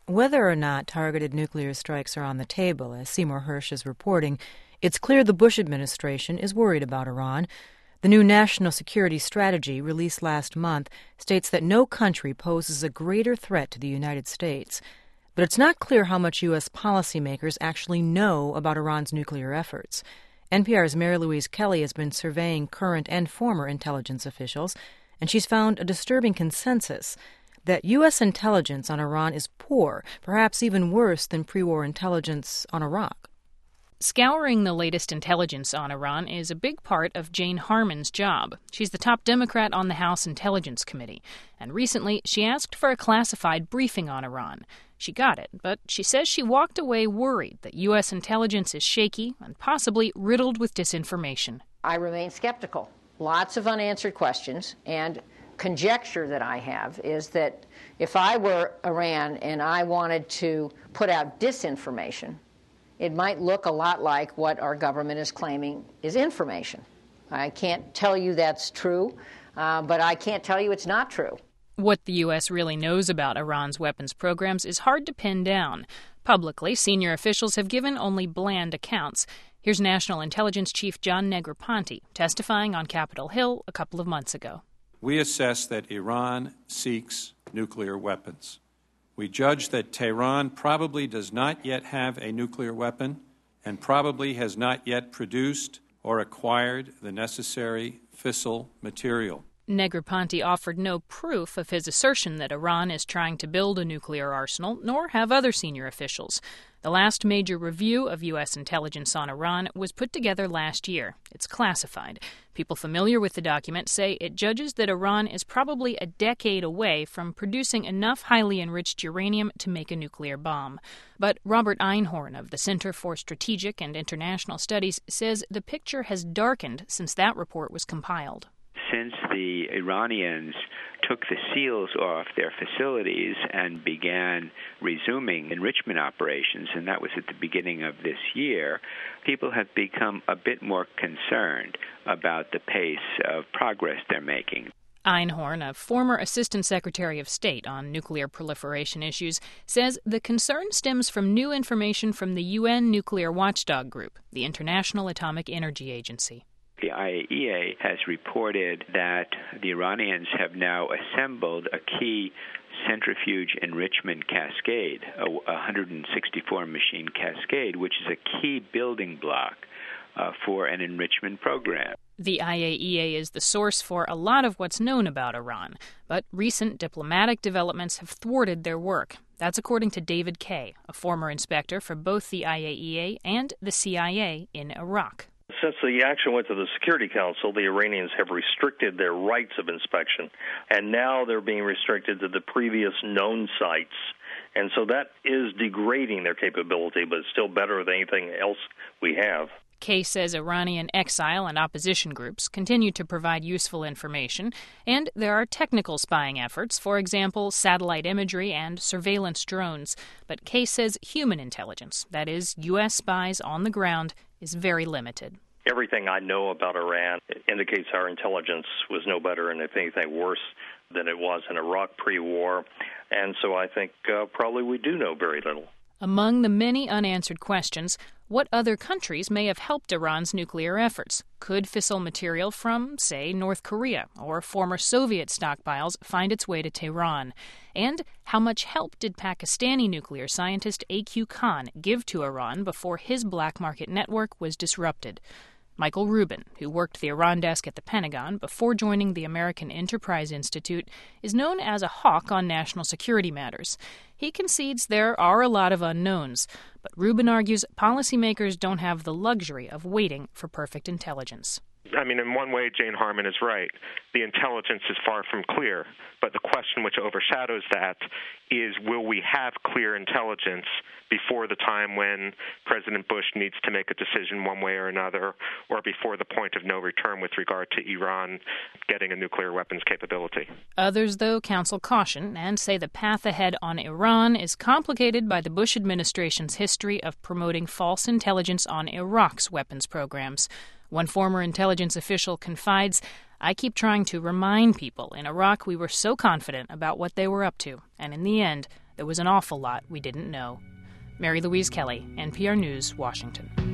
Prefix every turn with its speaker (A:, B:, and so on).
A: Whether or not targeted nuclear strikes are on the table, as Seymour Hersh is reporting, it's clear the Bush administration is worried about Iran. The new National Security Strategy, released last month, states that no country poses a greater threat to the United States. But it's not clear how much U.S. policymakers actually know about Iran's nuclear efforts. NPR's Mary Louise Kelly has been surveying current and former intelligence officials, and she's found a disturbing consensus that U.S. intelligence on Iran is poor, perhaps even worse than pre-war intelligence on Iraq.
B: Scouring the latest intelligence on Iran is a big part of Jane Harman's job. She's the top Democrat on the House Intelligence Committee, and recently she asked for a classified briefing on Iran. She got it, but she says she walked away worried that U.S. intelligence is shaky and possibly riddled with disinformation.
C: I remain skeptical. Lots of unanswered questions, and conjecture that I have is that if I were Iran and I wanted to put out disinformation, it might look a lot like what our government is claiming is information. I can't tell you that's true, but I can't tell you it's not true.
B: What the U.S. really knows about Iran's weapons programs is hard to pin down. Publicly, senior officials have given only bland accounts. Here's National Intelligence Chief John Negroponte testifying on Capitol Hill a couple of months ago.
D: We assess that Iran seeks nuclear weapons. We judge that Tehran probably does not yet have a nuclear weapon and probably has not yet produced or acquired the necessary fissile material.
B: Negroponte offered no proof of his assertion that Iran is trying to build a nuclear arsenal, nor have other senior officials. The last major review of U.S. intelligence on Iran was put together last year. It's classified. People familiar with the document say it judges that Iran is probably a decade away from producing enough highly enriched uranium to make a nuclear bomb. But Robert Einhorn of the Center for Strategic and International Studies says the picture has darkened since that report was compiled.
E: Since the Iranians took the seals off their facilities and began resuming enrichment operations, and that was at the beginning of this year, people have become a bit more concerned about the pace of progress they're making.
B: Einhorn, a former Assistant Secretary of State on nuclear proliferation issues, says the concern stems from new information from the UN Nuclear Watchdog Group, the International Atomic Energy Agency.
E: The IAEA has reported that the Iranians have now assembled a key centrifuge enrichment cascade, a 164-machine cascade, which is a key building block for an enrichment program.
B: The IAEA is the source for a lot of what's known about Iran, but recent diplomatic developments have thwarted their work. That's according to David Kaye, a former inspector for both the IAEA and the CIA in Iraq.
F: Since the action went to the Security Council, the Iranians have restricted their rights of inspection, and now they're being restricted to the previous known sites. And so that is degrading their capability, but it's still better than anything else we have.
B: Kaye says Iranian exile and opposition groups continue to provide useful information, and there are technical spying efforts, for example, satellite imagery and surveillance drones. But Kaye says human intelligence, that is, U.S. spies on the ground, is very limited.
F: Everything I know about Iran indicates our intelligence was no better and, if anything, worse than it was in Iraq pre-war. And so I think probably we do know very little.
B: Among the many unanswered questions, what other countries may have helped Iran's nuclear efforts? Could fissile material from, say, North Korea or former Soviet stockpiles find its way to Tehran? And how much help did Pakistani nuclear scientist A.Q. Khan give to Iran before his black market network was disrupted? Michael Rubin, who worked the Iran desk at the Pentagon before joining the American Enterprise Institute, is known as a hawk on national security matters. He concedes there are a lot of unknowns, but Rubin argues policymakers don't have the luxury of waiting for perfect intelligence.
G: I mean, in one way, Jane Harman is right. The intelligence is far from clear. But the question which overshadows that is, will we have clear intelligence before the time when President Bush needs to make a decision one way or another, or before the point of no return with regard to Iran getting a nuclear weapons capability?
B: Others, though, counsel caution and say the path ahead on Iran is complicated by the Bush administration's history of promoting false intelligence on Iraq's weapons programs. One former intelligence official confides, "I keep trying to remind people in Iraq we were so confident about what they were up to, and in the end, There was an awful lot we didn't know. Mary Louise Kelly, NPR News, Washington.